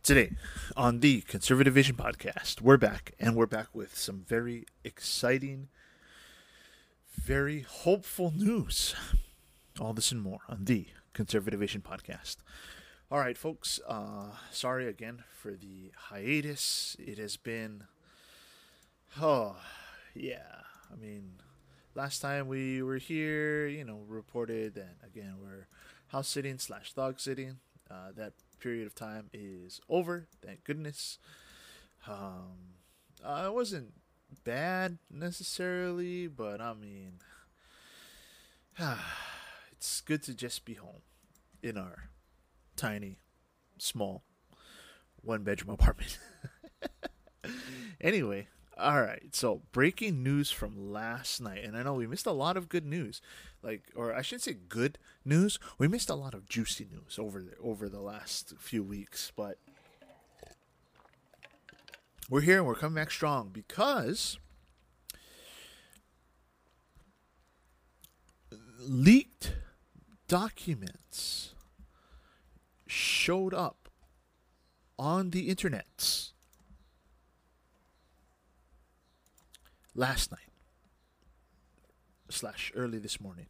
Today, on the Conservative Vision podcast, we're back, and we're back with some very exciting, very hopeful news. All this and more on the Conservative Vision podcast. All right, folks, sorry again for the hiatus. It has been, I mean, last time we were here, reported that, again, we're house sitting / dog sitting. That period of time is over, thank goodness. It wasn't bad necessarily, but I mean, it's good to just be home in our tiny, small, one-bedroom apartment. Anyway, all right. So, breaking news from last night, and I know we missed a lot of good news, or I shouldn't say good news. We missed a lot of juicy news over the last few weeks, but we're here and we're coming back strong because leaked documents showed up on the internet last night / early this morning.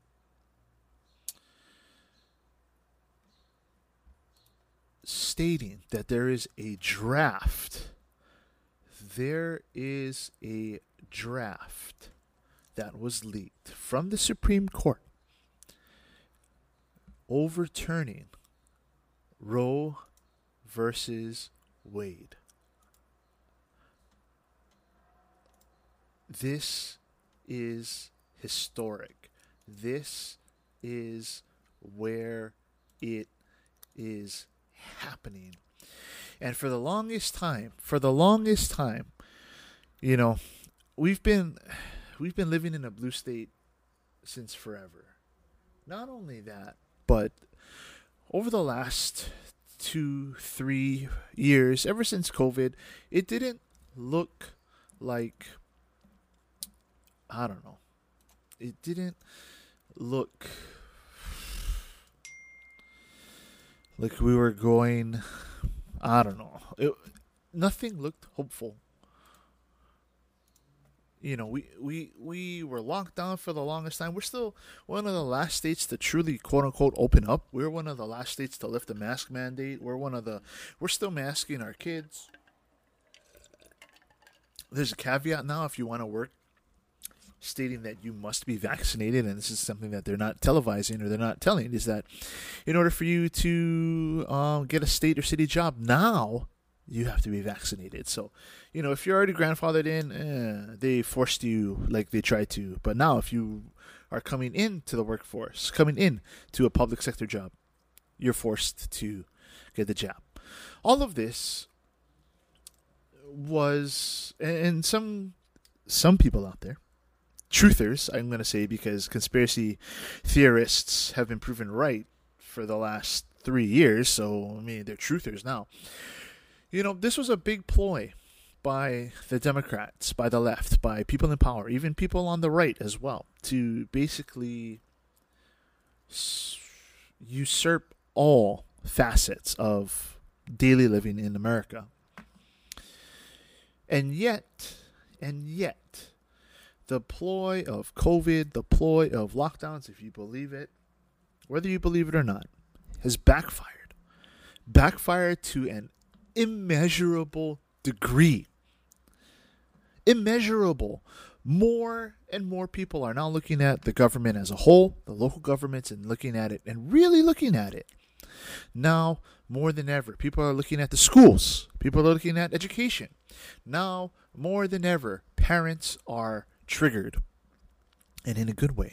Stating that there is a draft. There is a draft that was leaked from the Supreme Court overturning Roe versus Wade. This is historic. This is where it is happening. And for the longest time, we've been living in a blue state since forever. Not only that, but over the last 2-3 years, ever since COVID, it didn't look like, I don't know. It didn't look like we were going, I don't know. Nothing looked hopeful. We were locked down for the longest time. We're still one of the last states to truly, quote unquote, open up. We're one of the last states to lift the mask mandate. We're still masking our kids. There's a caveat now if you want to work, stating that you must be vaccinated, and this is something that they're not televising or they're not telling, is that in order for you to get a state or city job now, you have to be vaccinated. So, if you're already grandfathered in, they forced you like they tried to. But now if you are coming into the workforce, coming in to a public sector job, you're forced to get the job. All of this was, and some people out there, truthers, I'm going to say, because conspiracy theorists have been proven right for the last 3 years. So, I mean, they're truthers now. This was a big ploy by the Democrats, by the left, by people in power, even people on the right as well, to basically usurp all facets of daily living in America. And yet, the ploy of COVID, the ploy of lockdowns, if you believe it, whether you believe it or not, has backfired. Backfired to an immeasurable degree. Immeasurable. More and more people are now looking at the government as a whole, the local governments, and looking at it, and really looking at it. Now, more than ever, people are looking at the schools. People are looking at education. Now, more than ever, parents are triggered, and in a good way.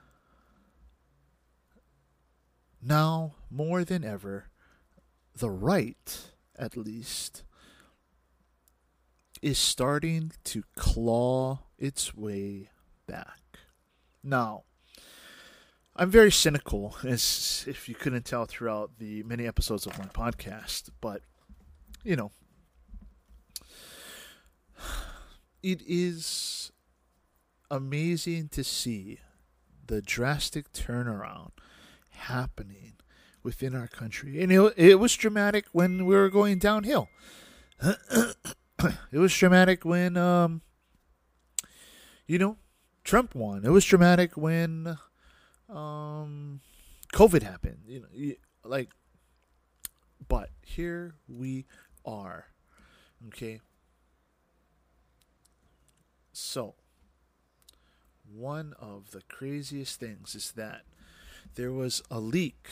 Now, more than ever, the right, at least, is starting to claw its way back. Now, I'm very cynical, as if you couldn't tell throughout the many episodes of my podcast, but, it is amazing to see the drastic turnaround happening within our country. And it was dramatic when we were going downhill. It was dramatic when, Trump won. It was dramatic when COVID happened. But here we are. Okay. So, one of the craziest things is that there was a leak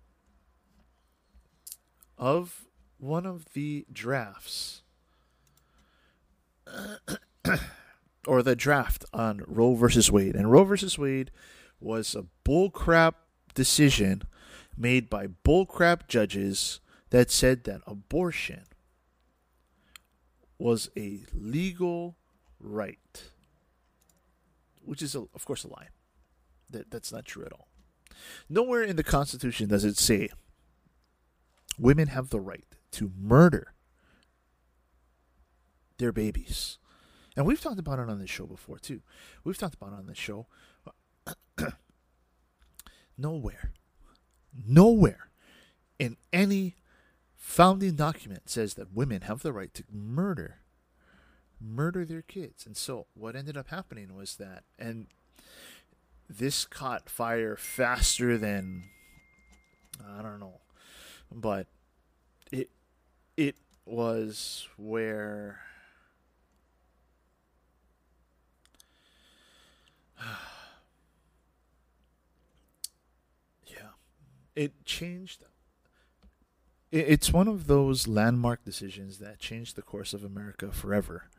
of one of the drafts or the draft on Roe versus Wade. And Roe versus Wade was a bullcrap decision made by bullcrap judges that said that abortion was a legal right, which is, of course, a lie. That's not true at all. Nowhere in the Constitution does it say women have the right to murder their babies. And we've talked about it on this show before, too. We've talked about it on this show. Nowhere in any founding document says that women have the right to murder their kids. And so what ended up happening was that, and this caught fire faster than, I don't know, but it was where it changed. It's one of those landmark decisions that changed the course of America forever.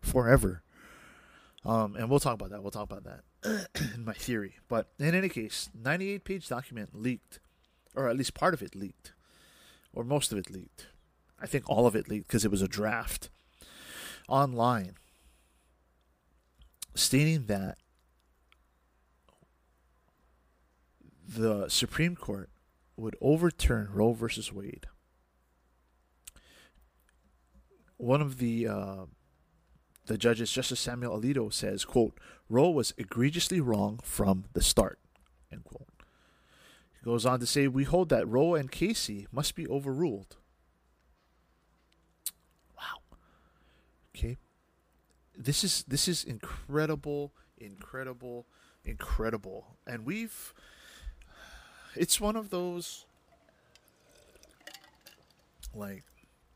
And we'll talk about that in my theory. But in any case, 98-page document leaked, or at least part of it leaked, or most of it leaked. I think all of it leaked because it was a draft online stating that the Supreme Court would overturn Roe versus Wade. One of the judges, Justice Samuel Alito, says, quote, Roe was egregiously wrong from the start, end quote. He goes on to say, we hold that Roe and Casey must be overruled. Wow. Okay. This is incredible. And it's one of those, like,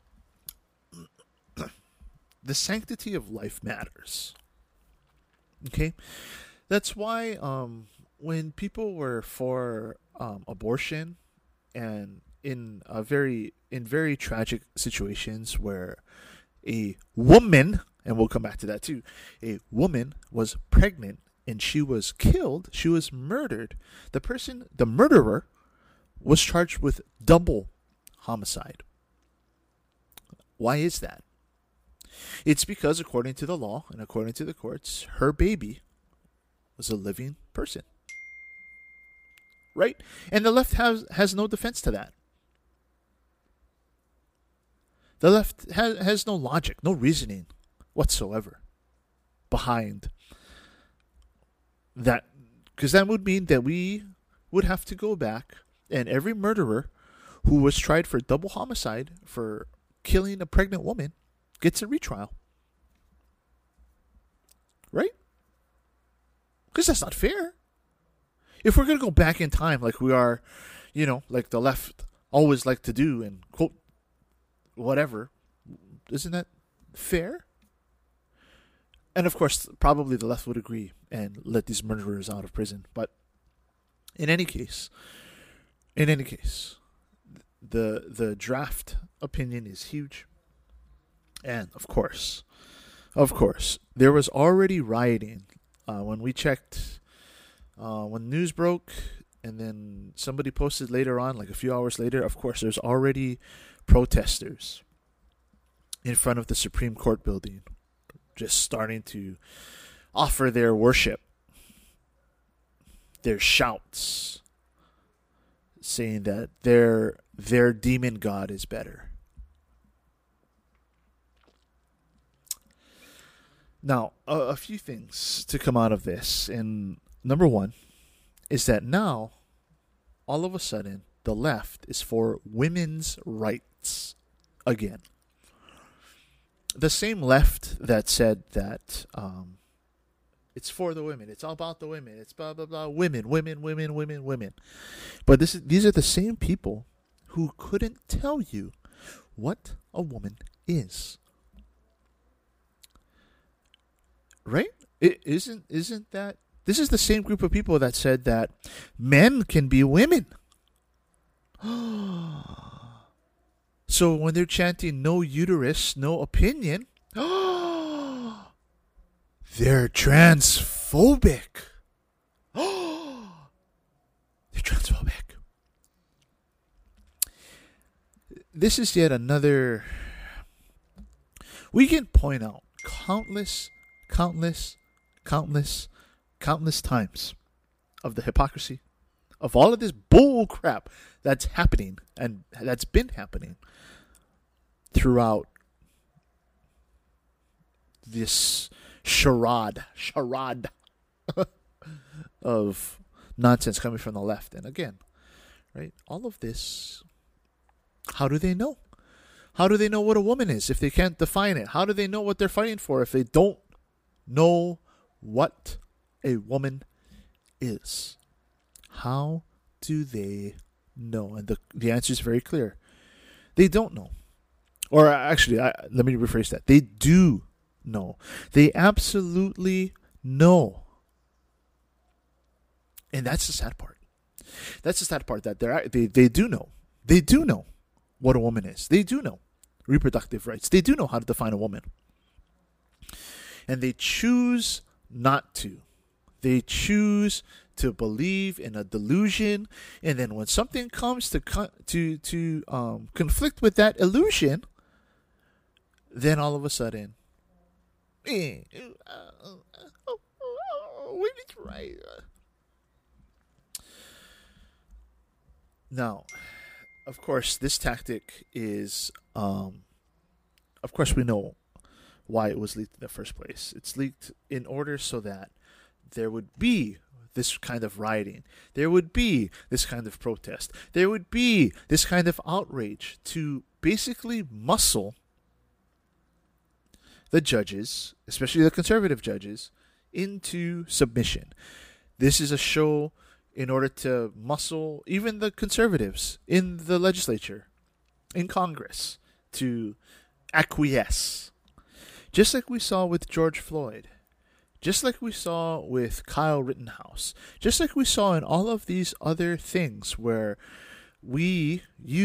the sanctity of life matters. Okay? That's why when people were for abortion, and in very tragic situations where a woman, and we'll come back to that too, a woman was pregnant and she was killed, she was murdered, the murderer was charged with double homicide. Why is that? It's because, according to the law and according to the courts, her baby was a living person. Right? And the left has no defense to that. The left has no logic, no reasoning whatsoever behind that. Because that would mean that we would have to go back, and every murderer who was tried for double homicide for killing a pregnant woman gets a retrial. Right? Because that's not fair. If we're going to go back in time like we are, like the left always like to do and quote whatever, isn't that fair? And of course, probably the left would agree and let these murderers out of prison. But in any case, the draft opinion is huge. And of course, there was already rioting when we checked, when news broke, and then somebody posted later on, like a few hours later. Of course, there's already protesters in front of the Supreme Court building, just starting to offer their worship, their shouts, saying that their demon god is better. Now, a few things to come out of this. And number one is that now, all of a sudden, the left is for women's rights. Again, the same left that said that it's for the women, it's all about the women, it's blah blah blah, women, women, women, women, women. But these are the same people who couldn't tell you what a woman is. Right? Isn't that, this is the same group of people that said that men can be women. So when they're chanting no uterus, no opinion, they're transphobic. They're transphobic. This is yet another. We can point out countless times of the hypocrisy of all of this bull crap that's happening and that's been happening throughout this charade of nonsense coming from the left. And again, right, all of this, how do they know? How do they know what a woman is if they can't define it? How do they know what they're fighting for if they don't know what a woman is? How do they know? And the answer is very clear. They don't know. Or actually, let me rephrase that. They do know. They absolutely know. And that's the sad part. That's the sad part, that they do know. They do know what a woman is. They do know reproductive rights. They do know how to define a woman. And they choose not to. They choose to believe in a delusion, and then when something comes to conflict with that illusion, then all of a sudden, women's right. Now, of course, this tactic is, of course, we know why it was leaked in the first place. It's leaked in order so that there would be this kind of rioting. There would be this kind of protest. There would be this kind of outrage to basically muscle the judges, especially the conservative judges, into submission. This is a show in order to muscle even the conservatives in the legislature, in Congress, to acquiesce. Just like we saw with George Floyd. Just like we saw with Kyle Rittenhouse. Just like we saw in all of these other things where we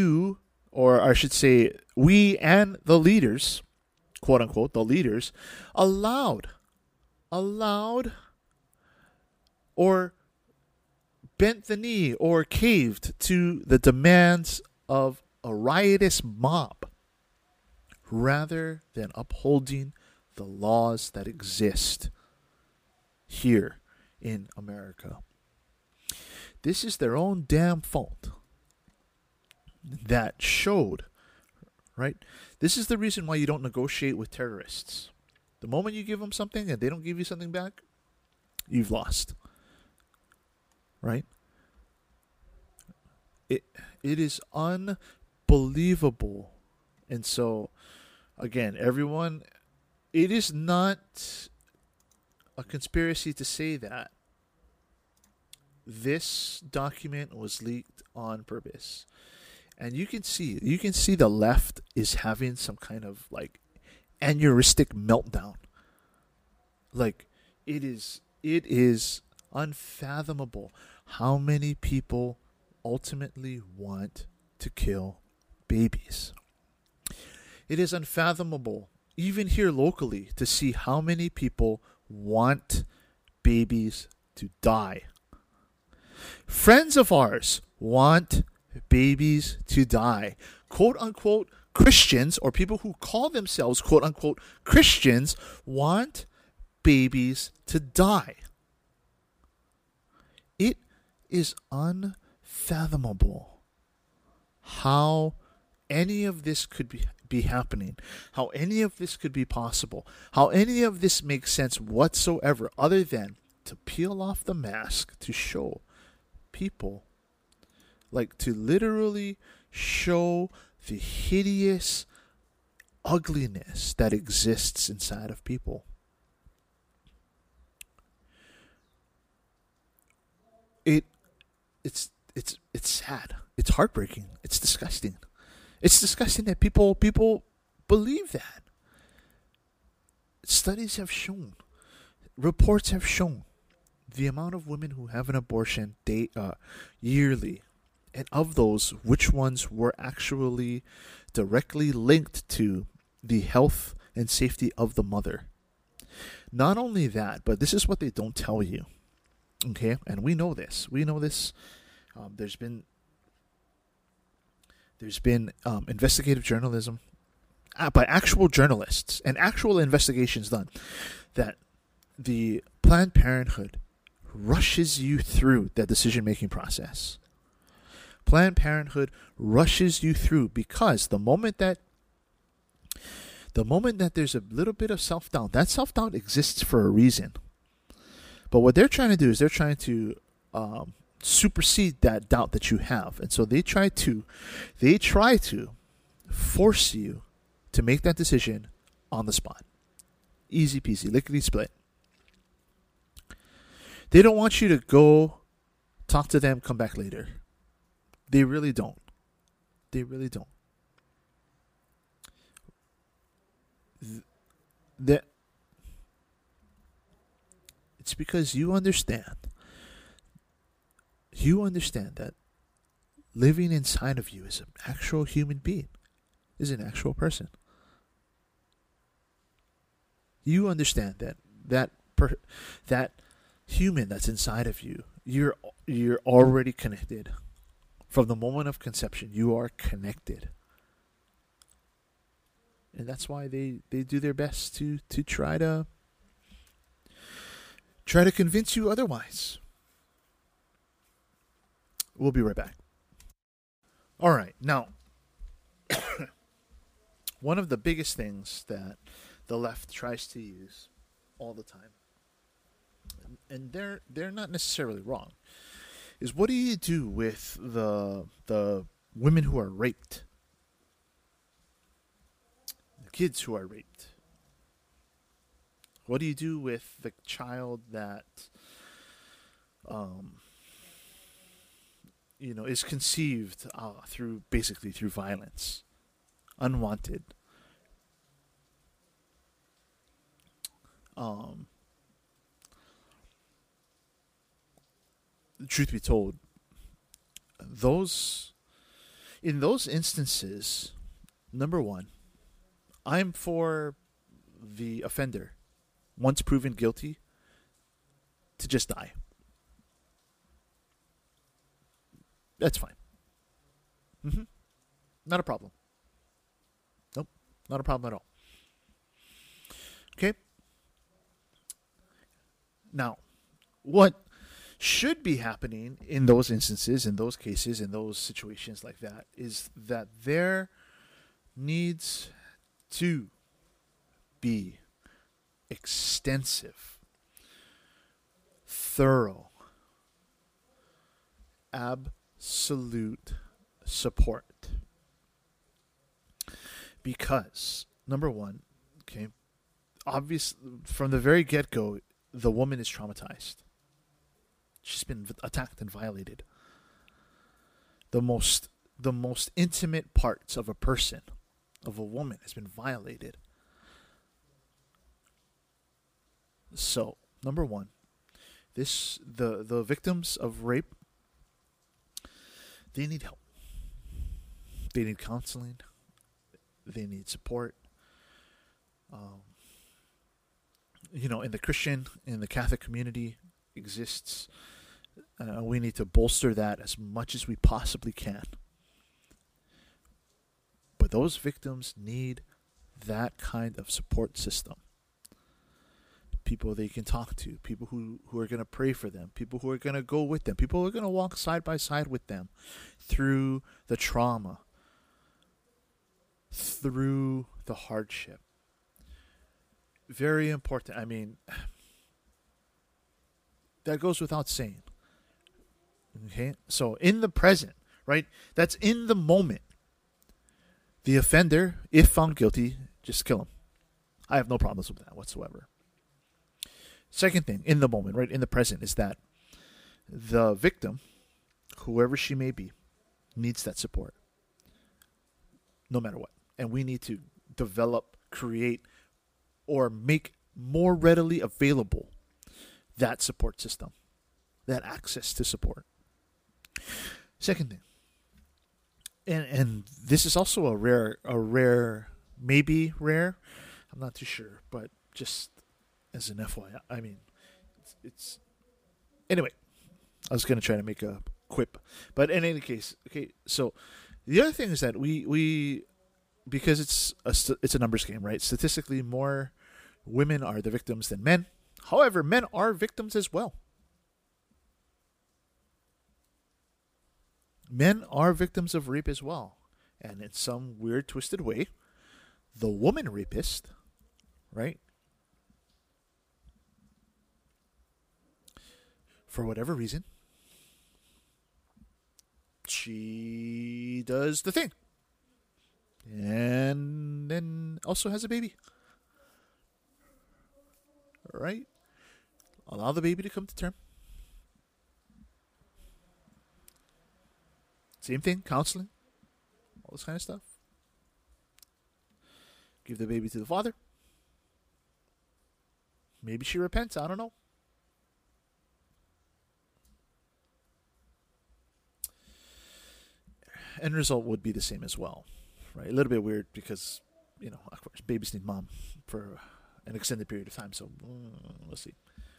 and the leaders, quote unquote, the leaders, allowed or bent the knee or caved to the demands of a riotous mob rather than upholding the laws that exist here in America. This is their own damn fault that showed, right? This is the reason why you don't negotiate with terrorists. The moment you give them something and they don't give you something back, you've lost. Right? It is unbelievable. And so, again, everyone, it is not a conspiracy to say that this document was leaked on purpose. And you can see the left is having some kind of like aneurystic meltdown. Like it is unfathomable how many people ultimately want to kill babies. It is unfathomable, even here locally, to see how many people want babies to die. Friends of ours want babies to die. Quote unquote Christians, or people who call themselves quote unquote Christians, want babies to die. It is unfathomable how any of this could be happening, how any of this could be possible, how any of this makes sense whatsoever, other than to peel off the mask to show people like to literally show the hideous ugliness that exists inside of people. It it's sad. It's heartbreaking. It's disgusting. It's disgusting that people believe that. Studies have shown, reports have shown, the amount of women who have an abortion yearly, and of those, which ones were actually directly linked to the health and safety of the mother. Not only that, but this is what they don't tell you. Okay, and we know this. We know this. There's been investigative journalism by actual journalists and actual investigations done that the Planned Parenthood rushes you through that decision-making process. Planned Parenthood rushes you through because the moment that there's a little bit of self-doubt, that self-doubt exists for a reason. But what they're trying to do is they're trying to supersede that doubt that you have. And so they try to force you to make that decision on the spot. Easy peasy, lickety split. They don't want you to go talk to them, come back later. They really don't. They really don't. It's because you understand that living inside of you is an actual human being, is an actual person. You understand that human that's inside of you, you're already connected. From the moment of conception, you are connected. And that's why they do their best to try to convince you otherwise. We'll be right back. All right. Now, one of the biggest things that the left tries to use all the time, and they're not necessarily wrong, is what do you do with the women who are raped? The kids who are raped? What do you do with the child that is conceived through violence, unwanted? Truth be told, in those instances, number one, I'm for the offender, once proven guilty, to just die. That's fine. Not a problem. Nope, not a problem at all. Okay? Now, what should be happening in those instances, in those cases, in those situations like that, is that there needs to be extensive, thorough, absolute support. Because, number one, okay, obvious from the very get-go, the woman is traumatized. She's been attacked and violated. The most intimate parts of a person, of a woman, has been violated. So, number one, the victims of rape, they need help. They need counseling. They need support. In the Catholic community exists. We need to bolster that as much as we possibly can. But those victims need that kind of support system. People they can talk to, people who are going to pray for them, people who are going to go with them, people who are going to walk side by side with them through the trauma, through the hardship. Very important. I mean, that goes without saying. Okay? So in the present, right? That's in the moment. The offender, if found guilty, just kill him. I have no problems with that whatsoever. Second thing, in the moment, right, in the present, is that the victim, whoever she may be, needs that support, no matter what. And we need to develop, create, or make more readily available that support system, that access to support. Second thing, and this is also a rare, maybe rare, I'm not too sure, but just as an FYI, I mean, it's anyway. I was going to try to make a quip, but in any case, okay. So the other thing is that we because it's a numbers game, right? Statistically, more women are the victims than men. However, men are victims as well. Men are victims of rape as well, and in some weird, twisted way, the woman rapist, right? For whatever reason, she does the thing. And then also has a baby. Right? Allow the baby to come to term. Same thing, counseling. All this kind of stuff. Give the baby to the father. Maybe she repents, I don't know. End result would be the same as well, right? A little bit weird because, of course, babies need mom for an extended period of time. So let's see.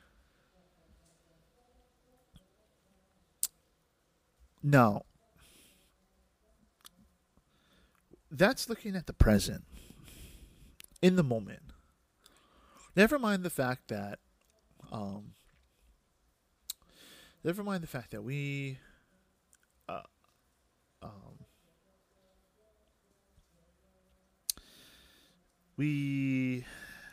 Now, that's looking at the present, in the moment. Never mind the fact that, we. We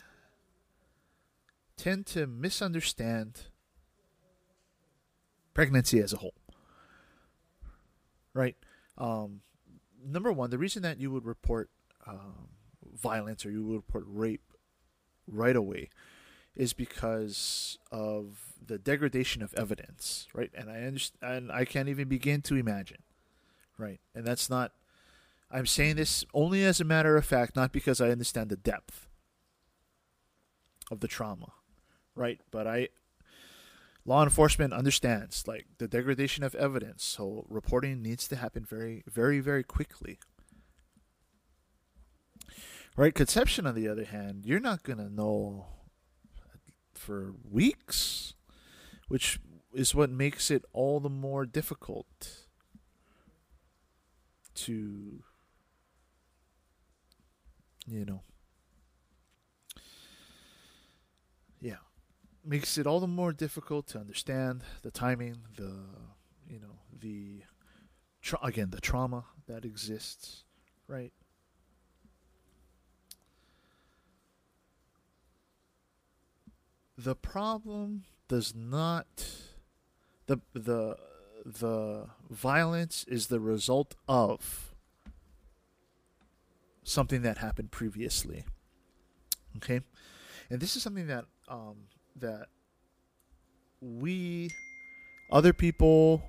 tend to misunderstand pregnancy as a whole, right? Number one, the reason that you would report violence or you would report rape right away is because of the degradation of evidence, right? And I understand, I can't even begin to imagine, right? And that's not. I'm saying this only as a matter of fact, not because I understand the depth of the trauma, right? But law enforcement understands like the degradation of evidence, so reporting needs to happen very, very, very quickly, right? Conception, on the other hand, you're not gonna know for weeks, which is what makes it all the more difficult to. Yeah, makes it all the more difficult to understand the timing, the trauma that exists, right? The problem does not the violence is the result of something that happened previously. Okay, and this is something that that we other people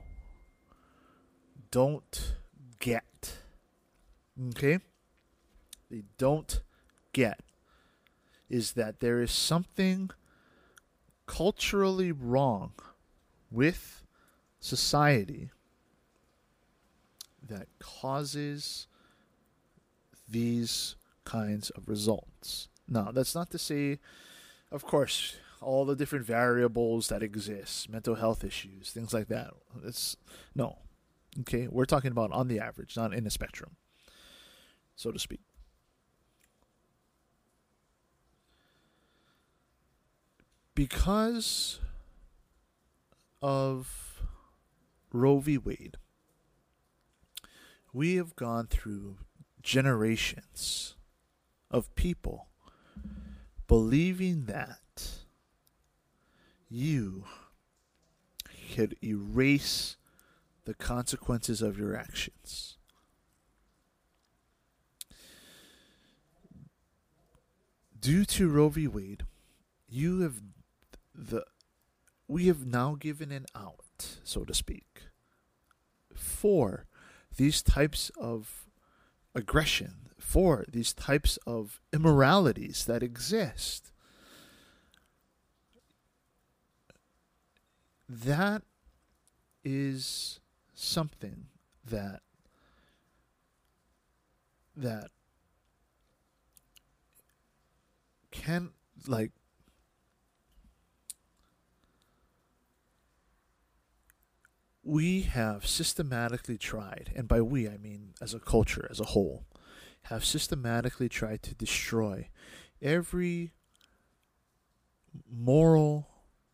don't get. Okay, they don't get is that there is something culturally wrong with society that causes these kinds of results. Now, that's not to say, of course, all the different variables that exist, mental health issues, things like that. No. Okay, we're talking about on the average, not in a spectrum, so to speak. Because of Roe v. Wade, we have gone through generations of people believing that you could erase the consequences of your actions. Due to Roe v. Wade, we have now given an out, so to speak, for these types of aggression, for these types of immoralities that exist. That is something that can, like, we have systematically tried, and by we I mean as a culture as a whole, have systematically tried to destroy every moral,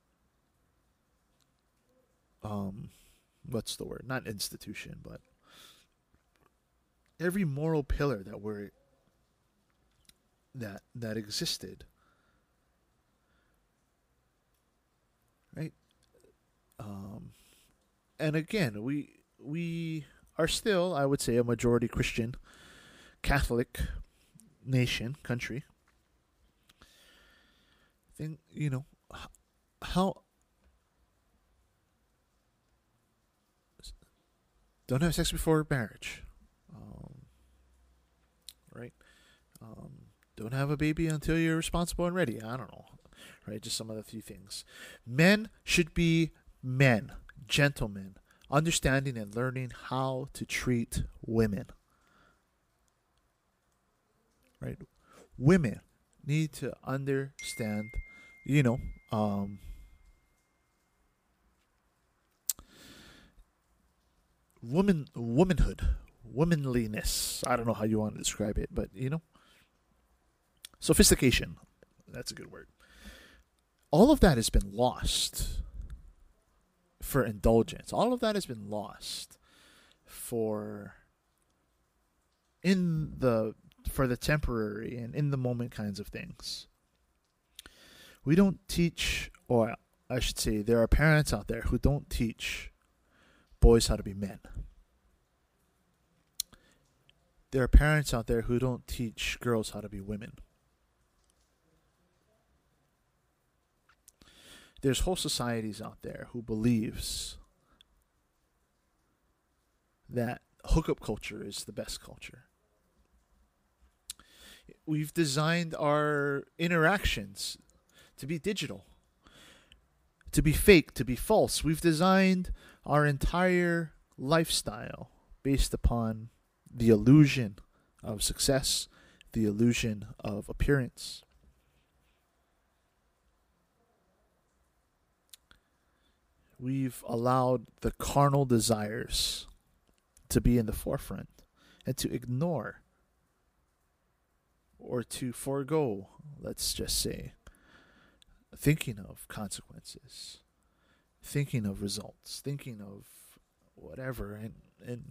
what's the word? Not institution, but every moral pillar that existed, right? And again, we are still, I would say, a majority Christian, Catholic country. Think, how don't have sex before marriage, right? Don't have a baby until you're responsible and ready. I don't know, right? Just some of the few things. Men should be men, gentlemen, understanding and learning how to treat women. Right? Women need to understand, womanhood, womanliness. I don't know how you want to describe it, but sophistication. That's a good word. All of that has been lost for indulgence. All of that has been lost for the temporary and in the moment kinds of things. We don't teach, or I should say, there are parents out there who don't teach boys how to be men. There are parents out there who don't teach girls how to be women. There's whole societies out there who believes that hookup culture is the best culture. We've designed our interactions to be digital, to be fake, to be false. We've designed our entire lifestyle based upon the illusion of success, the illusion of appearance. We've allowed the carnal desires to be in the forefront and to ignore or to forego, let's just say, thinking of consequences, thinking of results, thinking of whatever. And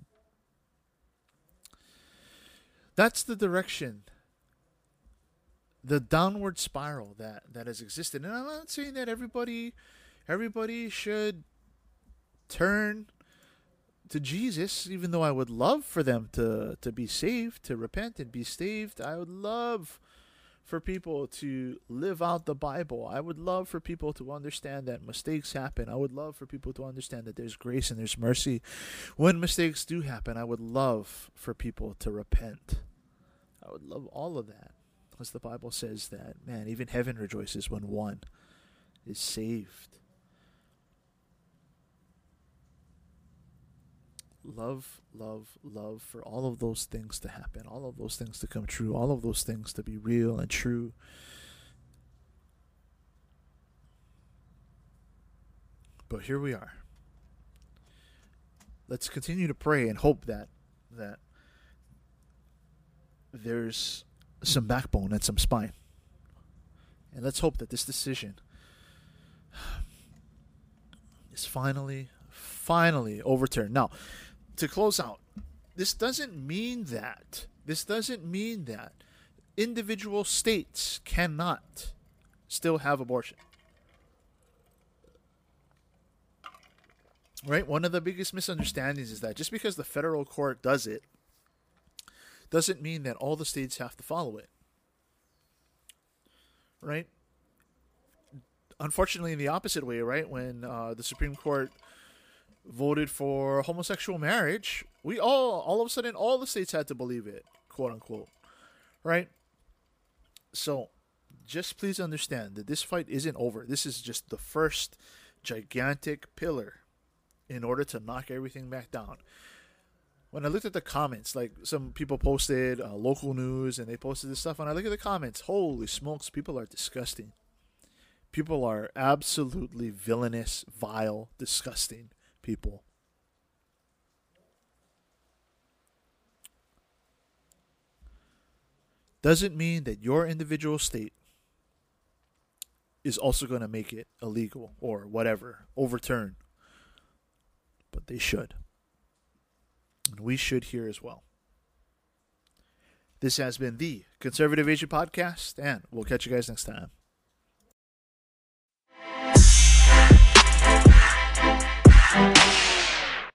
that's the direction, the downward spiral that has existed. And I'm not saying that everybody should turn to Jesus, even though I would love for them to be saved, to repent and be saved. I would love for people to live out the Bible. I would love for people to understand that mistakes happen. I would love for people to understand that there's grace and there's mercy when mistakes do happen. I would love for people to repent. I would love all of that, because the Bible says that, man, even heaven rejoices when one is saved. Love for all of those things to happen, all of those things to come true, all of those things to be real and true. But here we are. Let's continue to pray and hope that there's some backbone and some spine. And let's hope that this decision is finally overturned. Now, to close out, this doesn't mean that individual states cannot still have abortion. right? One of the biggest misunderstandings is that just because the federal court does it doesn't mean that all the states have to follow it, right? Unfortunately, in the opposite way, right? When the Supreme Court voted for homosexual marriage, we all of a sudden, all the states had to believe it, quote unquote, right? So just please understand that this fight isn't over. This is just the first gigantic pillar in order to knock everything back down. When I looked at the comments, like some people posted local news and they posted this stuff, and I look at the comments, holy smokes, people are disgusting. People are absolutely villainous, vile, disgusting people. Doesn't mean that your individual state is also going to make it illegal or whatever, overturn. But they should. And we should here as well. This has been the Conservative Asian Podcast, and we'll catch you guys next time.